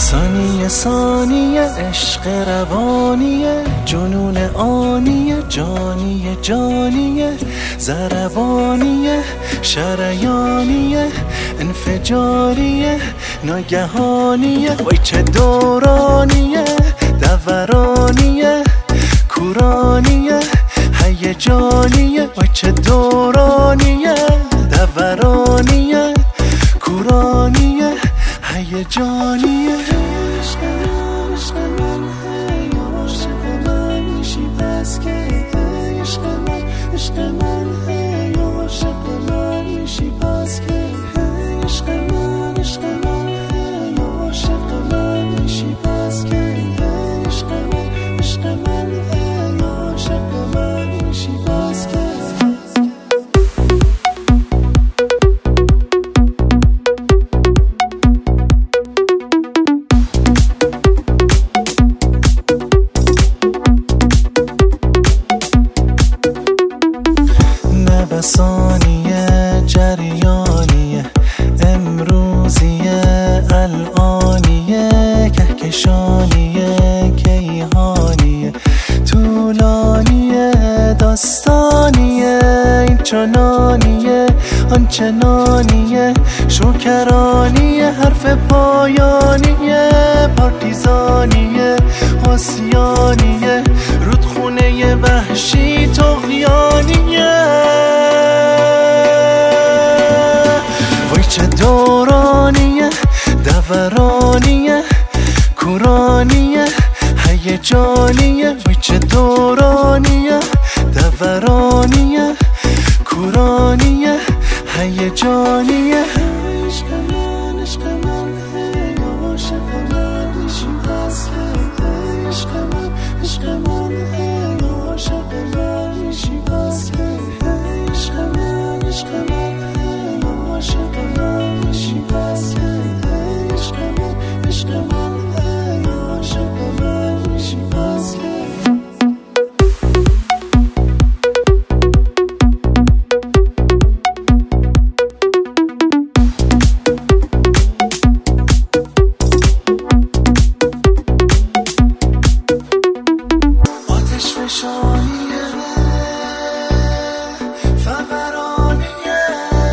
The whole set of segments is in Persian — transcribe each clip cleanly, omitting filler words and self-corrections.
ثانیه ثانیه عشق روانیه، جنون آنیه، جانیه جانیه، ضربانیه، شریانیه، انفجاریه، ناگهانیه. وای چه دورانیه، دورانیه، کورانیه، هیجانیه. وای چه دورانیه، دورانیه، کورانیه، هیجانیه. عشق من، عشق من، هی عاشق من میشی بس که عشق من، عشق من، هی عاشق من میشی بس که عشق من، عشق من، هی عاشق من میشی بس که عشق من، عشق من، هی عاشق من میشی بس که. نوسانیه، جریانیه، امروزیه، الانیه، کهکشانیه، کیهانیه، طولانیه، داستانیه، این چنانیه، آنچنانیه، شوکرانیه، حرف پایانیه، پارتیزانیه، آسیانیه، رودخونه وحشی، طغیانیه. وای چه دورانیه، دورانیه، کورانیه، هیجانیه. وای چه دورانیه، دورانیه، کورانیه، هیجانیه. عشق من، عشق من، هی عاشق من میشی بس که عشق من، عشق من، هی عاشق من میشی بس که عشق من، عشق من، هی عاشق من میشی بس که عشق من، عشق من، هی عاشق من میشی بس که. فشانیه، فورانیه،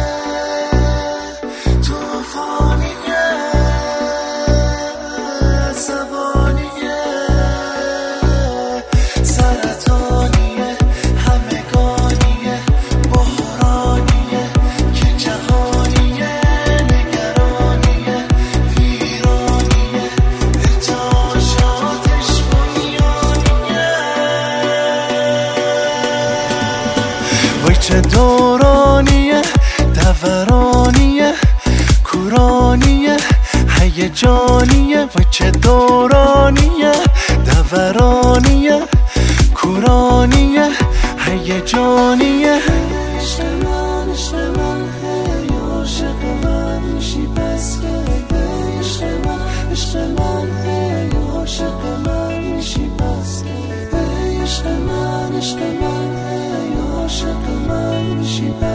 توفانیه، عصبانیه، سرطانیه، همگانیه، بحرانیه، که جهانیه، نگرانیه، ویرانیه، ارتعاشاتش بنیانیه. وای چه دورانیه، دورانیه، کورانیه، هیجانیه. وای چه دورانیه، دورانیه، کورانیه، هیجانیه. عشق من، عشق من، هی عاشق من میشی بس که عشق من، عشق من، هی عاشق من میشی بس که عشق من، عشق من، هی عاشق من میشی بس